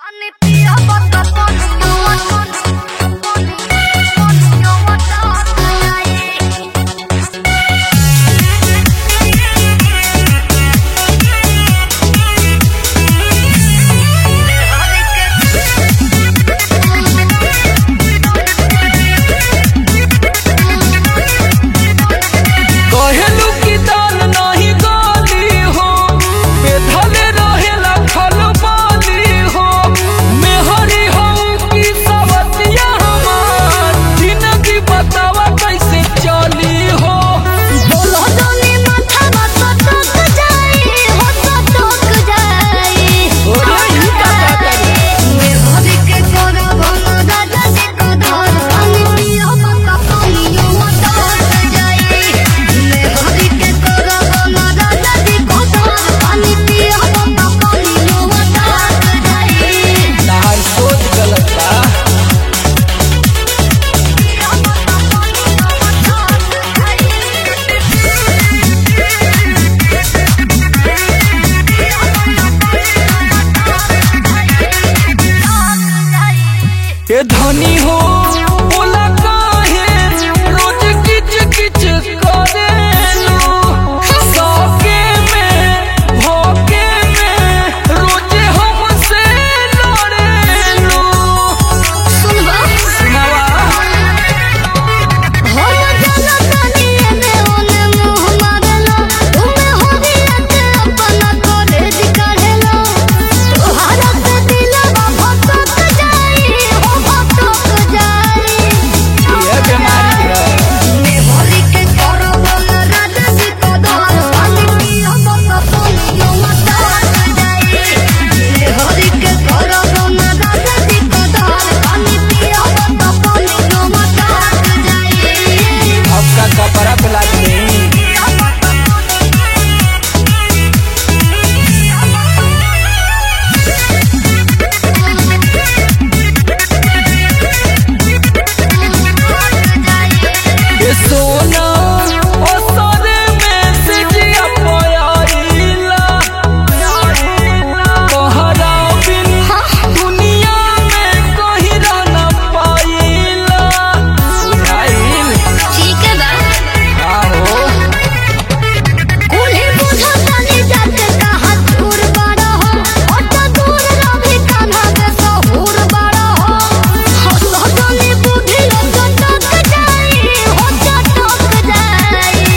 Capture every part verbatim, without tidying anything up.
ए धनी हो बोला काहे रोज किच किच करेलू सौके में भोके में रोज हमसे लड़ेलू। सुनवा सुनावा हो जाना तनी में ओने मुंह मारला तुमे हो दियत अपना करे दिखाड़ेला तोहरा से दिलवा भटक जाई हो भटक जाई ये बीमारी है ने भरी के करब राज जी कदर पानी पियो तो पानी मत जाई ने भरी के करब राज जी कदर पानी पियो तो पानी मत जाई। आपका कपड़ा पिला दे। ये सोना ओ सोने में सिजिया पोयाइला तोहरा बिन दुनिया में कहीं रह न पाइला। आइल ठीक है बा आओ कुल्हे बुझा तानी जाते कहाँ दूर बड़ा हो और तो दूर रभी कान्हा के सहूर बड़ा हो हो तानी बुद्धि चटक जाई हो चटक जाई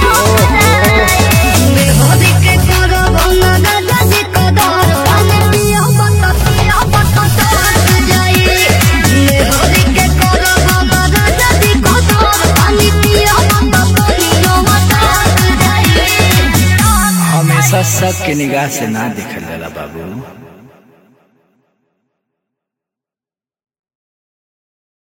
मैं होदी के करब ना दादा जी कदर पानी पियो बत पियो बत चटक जाई मैं होदी के करब ना दादा जी कदर पानी पियो बत पियो चटक जाई। हमेशा सबके निगाह से ना देखल जाला बाबू।